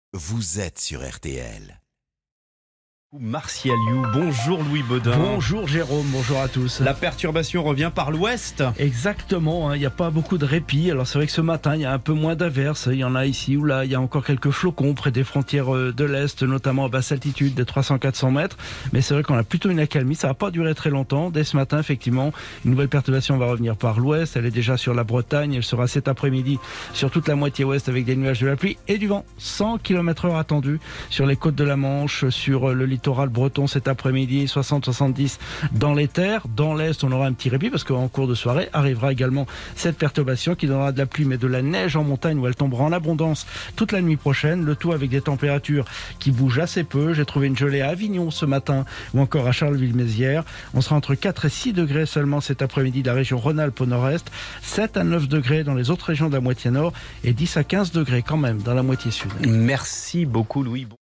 Vous êtes sur RTL. Martial You, bonjour Louis Baudin. Bonjour Jérôme, bonjour à tous. La perturbation revient par l'ouest. Exactement, il n'y a pas beaucoup de répit. Alors c'est vrai que ce matin, il y a un peu moins d'averses. Il y en a ici ou là, il y a encore quelques flocons près des frontières de l'Est, notamment à basse altitude, des 300-400 mètres. Mais c'est vrai qu'on a plutôt une accalmie, ça va pas durer très longtemps. Dès ce matin, effectivement, une nouvelle perturbation va revenir par l'ouest. Elle est déjà sur la Bretagne, elle sera cet après-midi sur toute la moitié ouest avec des nuages, de la pluie et du vent. 100 km/h attendus sur les côtes de la Manche, sur le littoral breton cet après-midi, 60-70 dans les terres. Dans l'est, on aura un petit répit parce qu'en cours de soirée arrivera également cette perturbation qui donnera de la pluie mais de la neige en montagne où elle tombera en abondance toute la nuit prochaine. Le tout avec des températures qui bougent assez peu. J'ai trouvé une gelée à Avignon ce matin ou encore à Charleville-Mézières. On sera entre 4 et 6 degrés seulement cet après-midi de la région Rhône-Alpes au nord-est, 7 à 9 degrés dans les autres régions de la moitié nord et 10 à 15 degrés quand même dans la moitié sud. Merci beaucoup Louis.